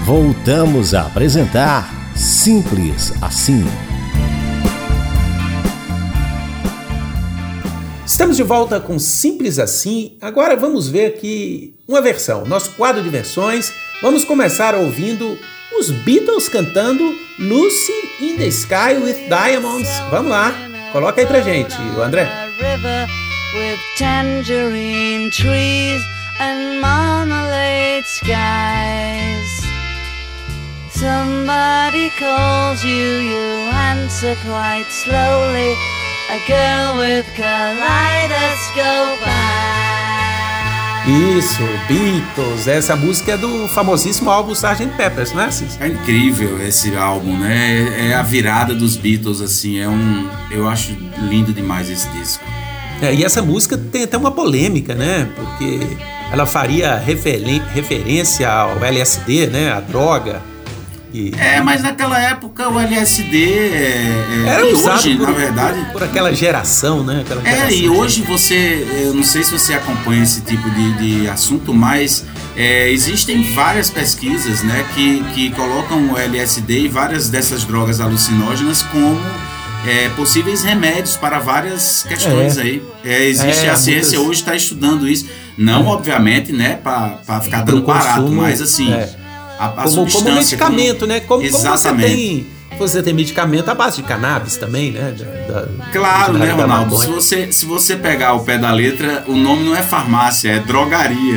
Voltamos a apresentar Simples Assim. Estamos de volta com Simples Assim. Agora vamos ver aqui uma versão, nosso quadro de versões. Vamos começar ouvindo os Beatles cantando Lucy in the Sky with Diamonds. Vamos lá, coloca aí pra gente, André. With tangerine trees and marmalade skies. Somebody calls you, you answer quite slowly. A girl with kaleidoscope eyes. Isso, Beatles. Essa música é do famosíssimo álbum Sgt. Pepper's, não é, Cis? É incrível esse álbum, né? É a virada dos Beatles, assim. Eu acho lindo demais esse disco. E essa música tem até uma polêmica, né? Porque ela faria referência ao LSD, né? A droga. Mas naquela época o LSD era usado hoje, na verdade, por aquela geração, né? E hoje eu não sei se você acompanha esse tipo de assunto, mas existem várias pesquisas, né? Que colocam o LSD e várias dessas drogas alucinógenas como possíveis remédios para várias questões aí. A ciência hoje está estudando isso, não obviamente, né, para ficar dando barato, mas assim, a substância como medicamento, né? Como exatamente. Você tem medicamento à base de cannabis também, né? Claro, né, Ronaldo? Se você pegar o pé da letra, o nome não é farmácia, é drogaria.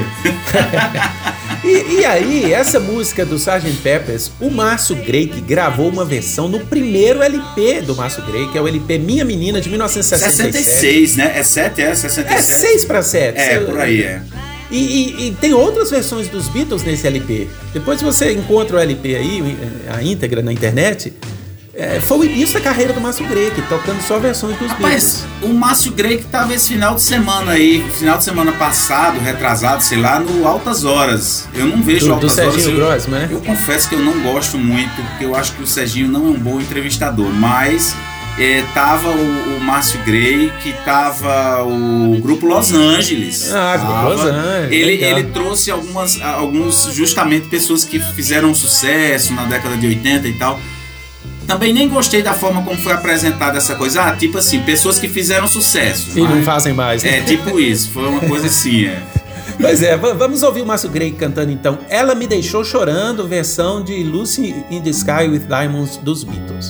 E aí, essa música do Sgt. Pepper's, o Márcio Greik gravou uma versão no primeiro LP do Márcio Greik, que é o LP Minha Menina, de 1967. 66, né? É 7, 67? É 6 para 7. Por aí, E tem outras versões dos Beatles nesse LP. Depois você encontra o LP aí, a íntegra na internet. Foi o início da carreira do Márcio Greik, tocando só versões dos Beatles. O Márcio Greik tava esse final de semana aí, final de semana passado, retrasado, sei lá, no Altas Horas. Eu não vejo Altas Horas. Serginho Grossman, né? Eu confesso que eu não gosto muito, porque eu acho que o Serginho não é um bom entrevistador, mas tava o Márcio Greik, tava o Grupo Los Angeles. Grupo Los Angeles. Ele trouxe alguns, justamente, pessoas que fizeram sucesso na década de 80 e tal. Também nem gostei da forma como foi apresentada essa coisa. Tipo assim, pessoas que fizeram sucesso. E não fazem mais, né? Tipo isso. Foi uma coisa assim, Pois vamos ouvir o Márcio Greik cantando então Ela Me Deixou Chorando, versão de Lucy in the Sky with Diamonds dos Beatles.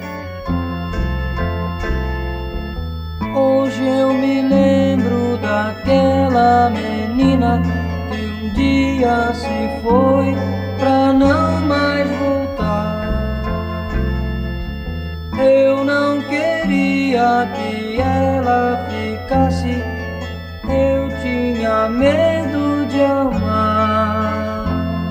Hoje eu me lembro daquela menina que um dia se foi pra não mais voltar. Eu não queria que ela ficasse, eu tinha medo de amar.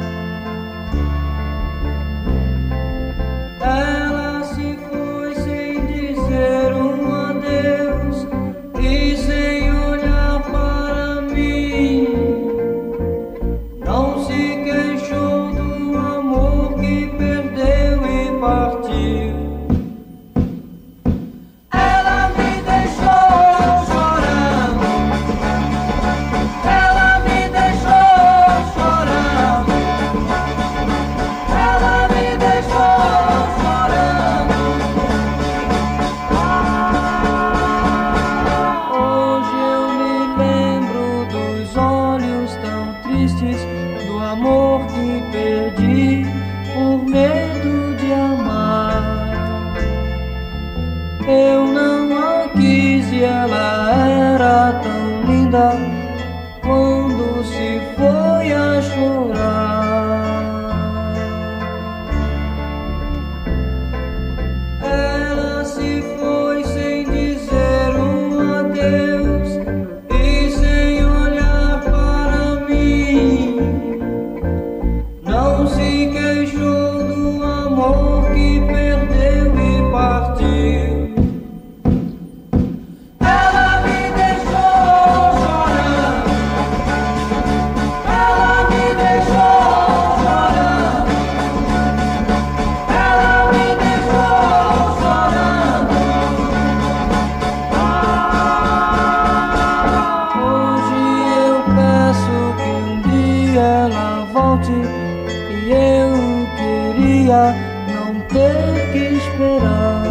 Ela se foi sem dizer um adeus e sem olhar para mim. Não se queixou do amor que perdeu e partiu. Quando se foi a chorar, ela se foi sem dizer um adeus e sem olhar para mim. Não se queixou do amor que perdeu e partiu. Ela volte e eu dia não ter que esperar.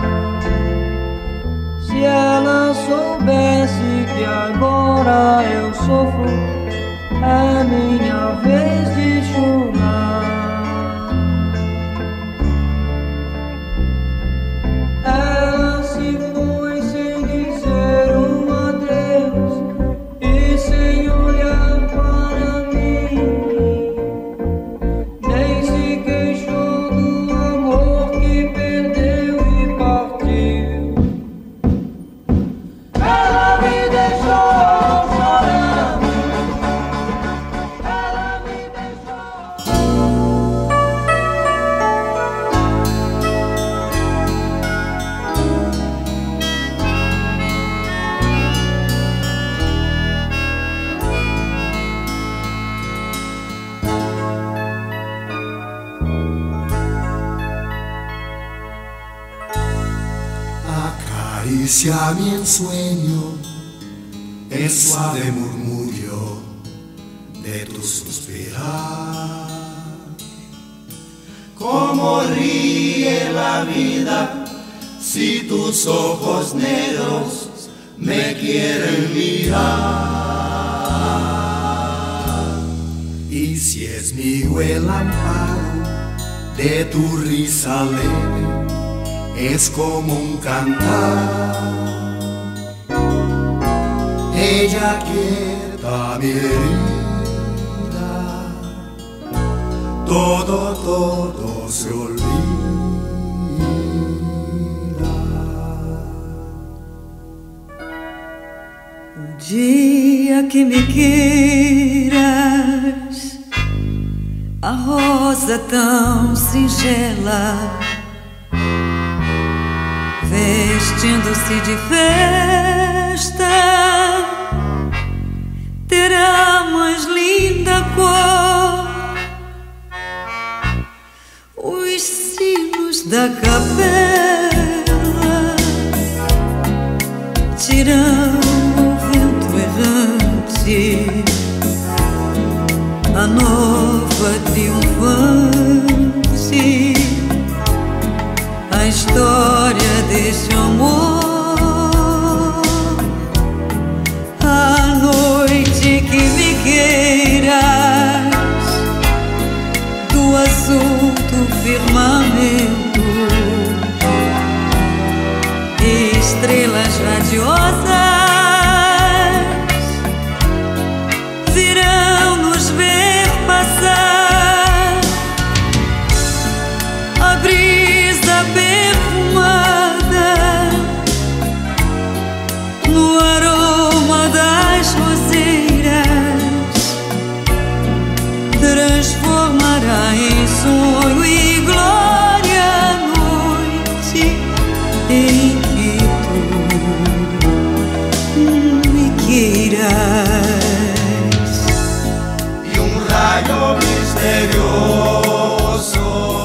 Se ela soubesse que agora eu sofro, é minha vez de chorar. Ela se foi sem dizer um adeus e sem olhar para mim, nem se queixou do amor que perdeu e partiu. Ela me deixou chorando, ela me deixou. Acaricia mi ensueño, el suave murmullo de tu suspirar. Como ríe la vida si tus ojos negros me quieren mirar. Y si es mío el amparo de tu risa leve, es como un cantar. Ella quieta mi herida, todo se olvida. O dia que me queiras, a rosa tão singela, vestindo-se de festa, terá mais linda cor. Os sinos da capela tiram o vento errante, a nova triunfante, a história desse amor. A noite que me queiras, do azul do firmamento, estrelas radiosas virão nos ver passar. A brisa perfumada no aroma das roseiras transformará em sonho e glória a noite em que tu me queiras. Y un rayo misterioso.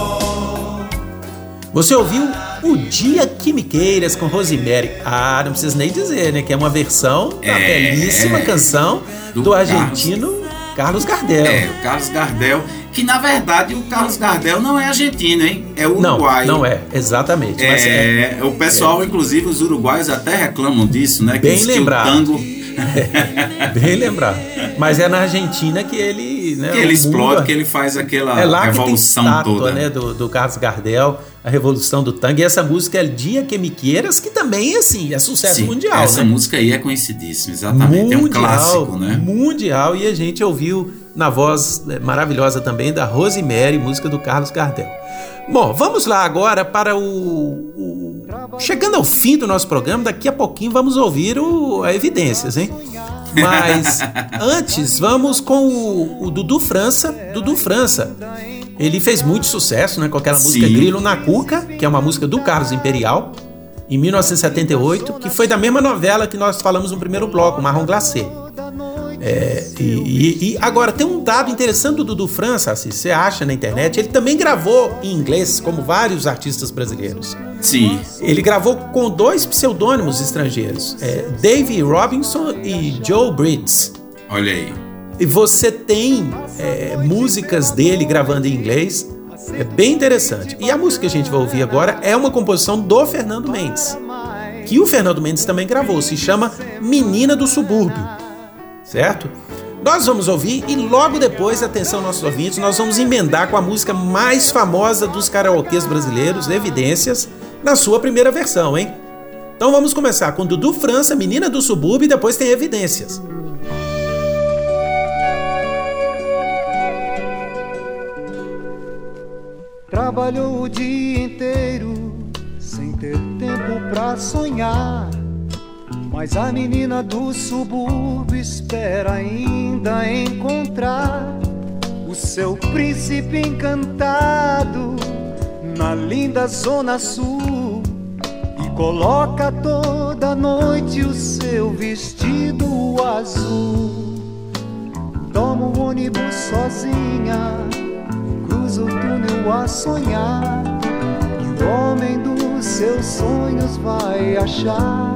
Você ouviu O Dia Que Me Queiras com Rosemary. Ah, não precisa nem dizer, né? Que é uma versão da belíssima canção do argentino Carlos Gardel. O Carlos Gardel, que na verdade o Carlos Gardel não é argentino, hein? É uruguaio. Não é, exatamente. Mas o pessoal, inclusive os uruguaios até reclamam disso, né? Bem que lembrado. Que o tango... Bem lembrado. Mas é na Argentina que ele... Né, que ele explode, que ele faz aquela revolução que tem estátua, toda. Né, do Carlos Gardel, a revolução do tango. E essa música é Dia Que Me Queiras, que também assim, é sucesso mundial. Essa música aí é conhecidíssima, exatamente. É um clássico, né? Mundial. E a gente ouviu na voz maravilhosa também da Rosemary, música do Carlos Gardel. Bom, vamos lá agora para chegando ao fim do nosso programa. Daqui a pouquinho vamos ouvir a Evidências, hein? Mas antes vamos com o Dudu França. Dudu França, ele fez muito sucesso, né, com aquela música Grilo na Cuca, que é uma música do Carlos Imperial, em 1978, que foi da mesma novela que nós falamos no primeiro bloco, Marrom Glacé. E agora tem um dado interessante do Dudu França, se você acha na internet, ele também gravou em inglês, como vários artistas brasileiros. Sim. Ele gravou com 2 pseudônimos estrangeiros, Dave Robinson e Joe Briggs. Olha aí. E você tem músicas dele gravando em inglês, É bem interessante. E a música que a gente vai ouvir agora é uma composição do Fernando Mendes, que o Fernando Mendes também gravou, se chama Menina do Subúrbio, certo? Nós vamos ouvir e logo depois, atenção nossos ouvintes, nós vamos emendar com a música mais famosa dos karaokês brasileiros, Evidências, na sua primeira versão, hein? Então vamos começar com Dudu França, Menina do Subúrbio, e depois tem Evidências. Trabalhou o dia inteiro sem ter tempo pra sonhar, mas a menina do subúrbio espera ainda encontrar o seu príncipe encantado na linda zona sul, e coloca toda noite o seu vestido azul. Toma o ônibus sozinha, cruza o túnel a sonhar, que o homem dos seus sonhos vai achar.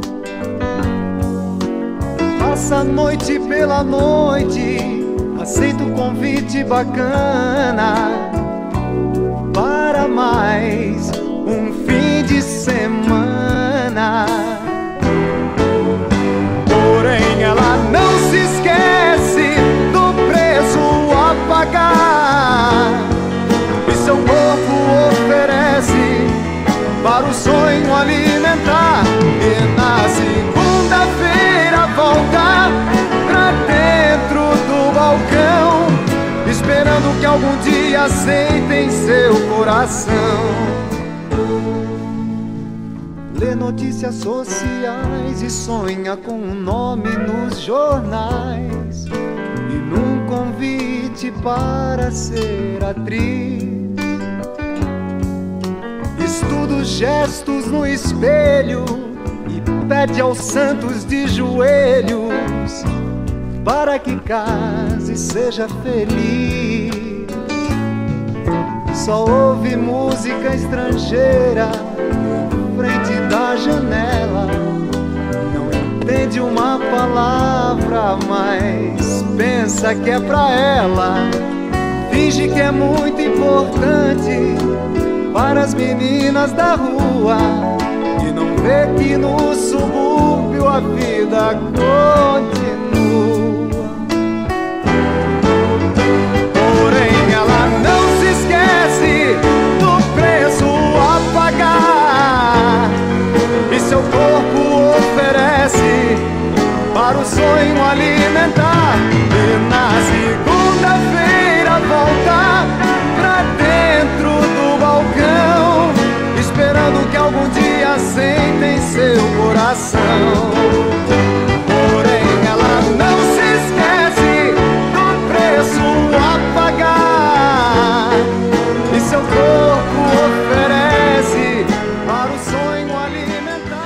Passa a noite pela noite, aceita o convite bacana para mais um fim de semana. Porém ela não se esquece do preço a pagar, e seu corpo oferece para o sonho alimentar. E na segunda-feira volta pra dentro do balcão, esperando que algum dia aceitem seu coração. Lê notícias sociais e sonha com um nome nos jornais, e num convite para ser atriz. Estuda os gestos no espelho e pede aos santos de joelhos para que case e seja feliz. Só ouve música estrangeira em frente da janela, não entende uma palavra, mas pensa que é pra ela. Finge que é muito importante para as meninas da rua, e não vê que no subúrbio a vida continua. Porém ela não se esquece do preço a pagar, e seu corpo oferece para o sonho alimentar. E na segunda-feira volta pra dentro do balcão, esperando que algum dia sentem seu coração. Porém ela não se esquece do preço a pagar, e seu corpo oferece para o sonho alimentar.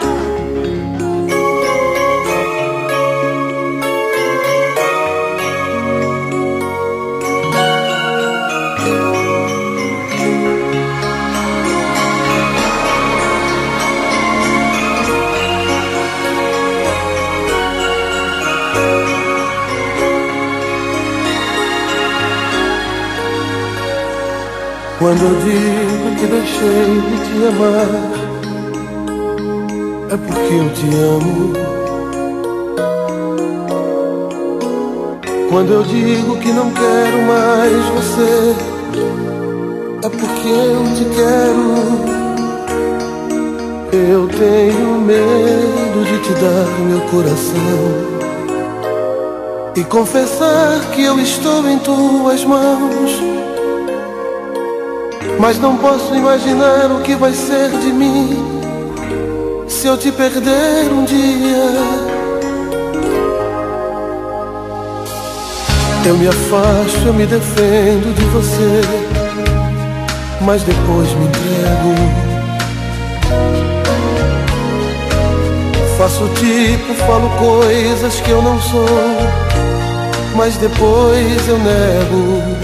Quando eu digo que deixei de te amar, é porque eu te amo. Quando eu digo que não quero mais você, é porque eu te quero. Eu tenho medo de te dar meu coração e confessar que eu estou em tuas mãos, mas não posso imaginar o que vai ser de mim se eu te perder um dia. Eu me afasto, eu me defendo de você, mas depois me entrego. Faço tipo, falo coisas que eu não sou, mas depois eu nego.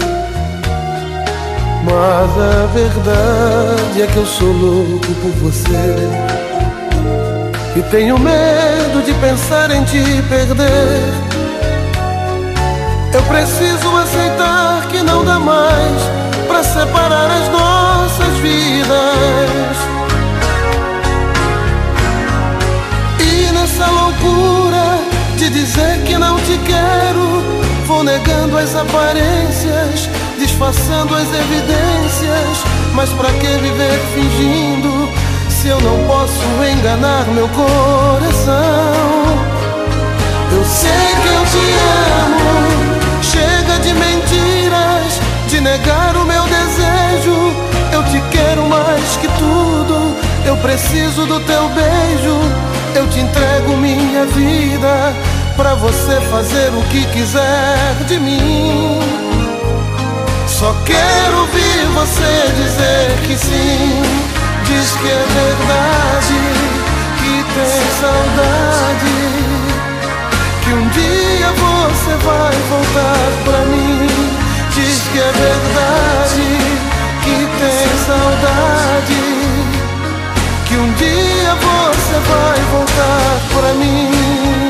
Mas a verdade é que eu sou louco por você e tenho medo de pensar em te perder. Eu preciso aceitar que não dá mais pra ser separar as nossas vidas. E nessa loucura de dizer que não te quero, vou negando as aparências, disfarçando as evidências. Mas pra que viver fingindo, se eu não posso enganar meu coração? Eu sei que eu te amo, chega de mentiras, de negar o meu desejo. Eu te quero mais que tudo, eu preciso do teu beijo. Eu te entrego minha vida, pra você fazer o que quiser de mim. Só quero ouvir você dizer que sim. Diz que é verdade, que tem saudade, que um dia você vai voltar pra mim. Diz que é verdade, que tem saudade, que um dia você vai voltar pra mim.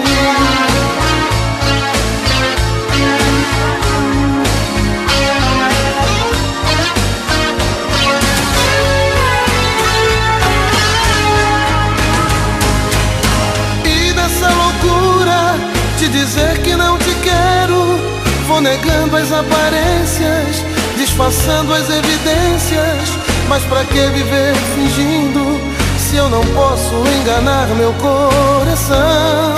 De dizer que não te quero, vou negando as aparências, disfarçando as evidências. Mas pra que viver fingindo, se eu não posso enganar meu coração?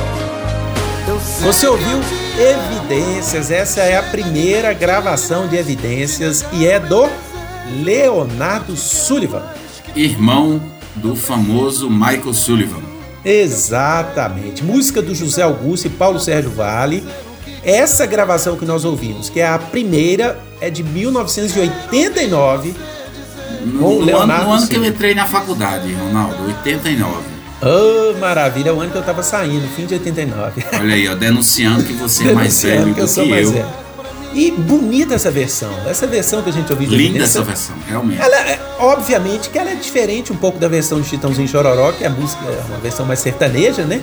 Você ouviu Evidências? Essa é a primeira gravação de Evidências e é do Leonardo Sullivan, irmão do famoso Michael Sullivan. Exatamente, música do José Augusto e Paulo Sérgio Vale. Essa gravação que nós ouvimos, que é a primeira, é de 1989. No ano que eu entrei na faculdade, Ronaldo, 89. Oh, maravilha, é o ano que eu tava saindo, fim de 89. Olha aí, ó, denunciando que você é mais velho do que eu. E bonita essa versão que a gente ouviu de Linda essa versão, realmente. Ela, obviamente que ela é diferente um pouco da versão de Chitãozinho Chororó, que a música é uma versão mais sertaneja, né?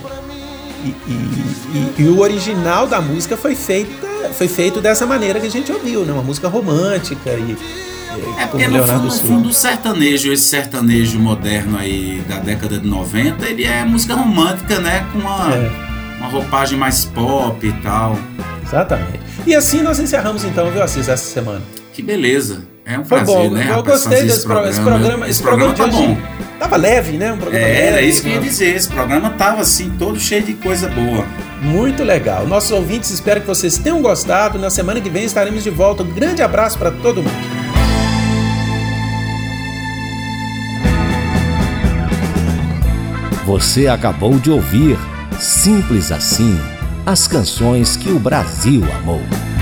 E o original da música foi feito dessa maneira que a gente ouviu, né? Uma música romântica porque no fundo o sertanejo, esse sertanejo moderno aí da década de 90, ele é música romântica, né? Com uma roupagem mais pop e tal. Exatamente. E assim nós encerramos então, viu, Assis, essa semana. Que beleza. É um prazer, bom, né? Eu gostei desse programa. Esse programa tá bom. Tava leve, né? Um programa leve. Era isso que eu ia dizer. Esse programa tava assim, todo cheio de coisa boa. Muito legal. Nossos ouvintes, espero que vocês tenham gostado. Na semana que vem estaremos de volta. Um grande abraço para todo mundo. Você acabou de ouvir Simples Assim, as canções que o Brasil amou.